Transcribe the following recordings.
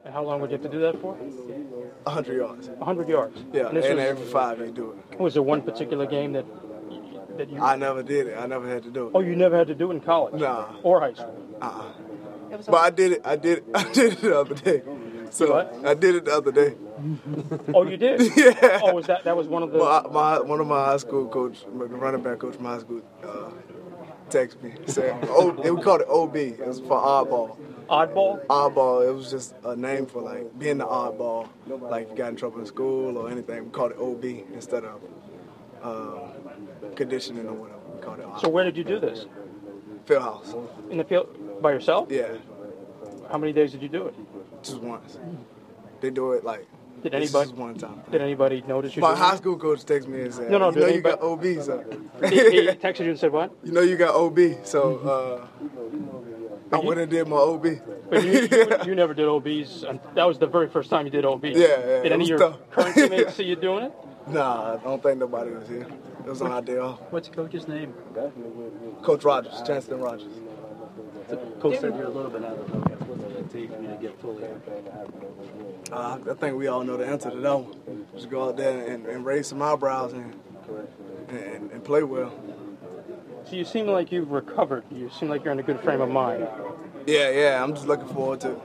And how long would you have to do that for? 100 yards. 100 yards. Yeah, And and every 5 you do it. was there one particular game that you? I never did it. I never had to do it. Oh, you never had to do it in college? Nah. Or high school? But I did it. I did it the other day. So What? I did it the other day. Oh, you did? Yeah. Oh, that was one of the. One of my high school coach, the running back coach from high school, texted me. Said, we called it OB. It was for oddball. Oddball? Oddball. It was just a name for like being the oddball. Like if you got in trouble in school or anything, we called it OB instead of conditioning or whatever. We called it oddball. So where did you do this? Field house. In the field by yourself? Yeah, How many days did you do it? just once. They do it like. Did this anybody? is one time. Did anybody notice you? My doing high it? school coach texted me and said, No, "You know did you got OB, so He texted you and said what? you know you got OB, so I went and did my OB." But you never did OBs. And that was the very first time you did OBs. Yeah, Did it any of was your tough. current teammates see you doing it? Nah, I don't think nobody was here. It was on our day off. What's your coach's name? Coach Rogers, Chancellor Rogers. Coach said you're a little bit out of focus. What does it take for you to get fully? I think we all know the answer to that one. Just go out there and raise some eyebrows and play well. So you seem like you've recovered. You seem like you're in a good frame of mind. Yeah. I'm just looking forward to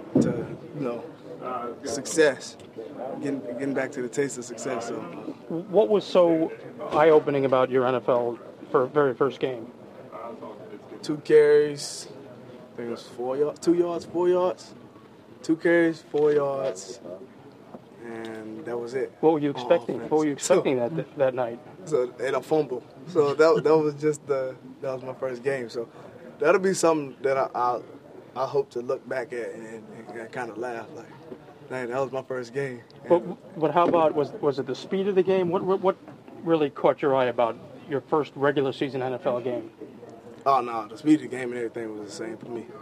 success. Getting back to the taste of success. So. What was so eye-opening about your NFL very first game? 2 carries, I think it was 4 yards, 2 yards, 4 yards. 2 carries, 4 yards, and that was it. What were you expecting? What were you expecting that night? So and a fumble. So that was just that was my first game. So that'll be something that I hope to look back at and kind of laugh like, dang, that was my first game. But how about was it the speed of the game? What really caught your eye about your first regular season NFL game? Oh no, the speed of the game and everything was the same for me.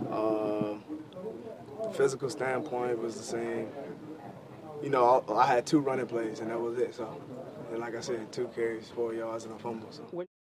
Physical standpoint was the same. You know, I had 2 running plays and that was it. So, and like I said, 2 carries, 4 yards, and a fumble. So.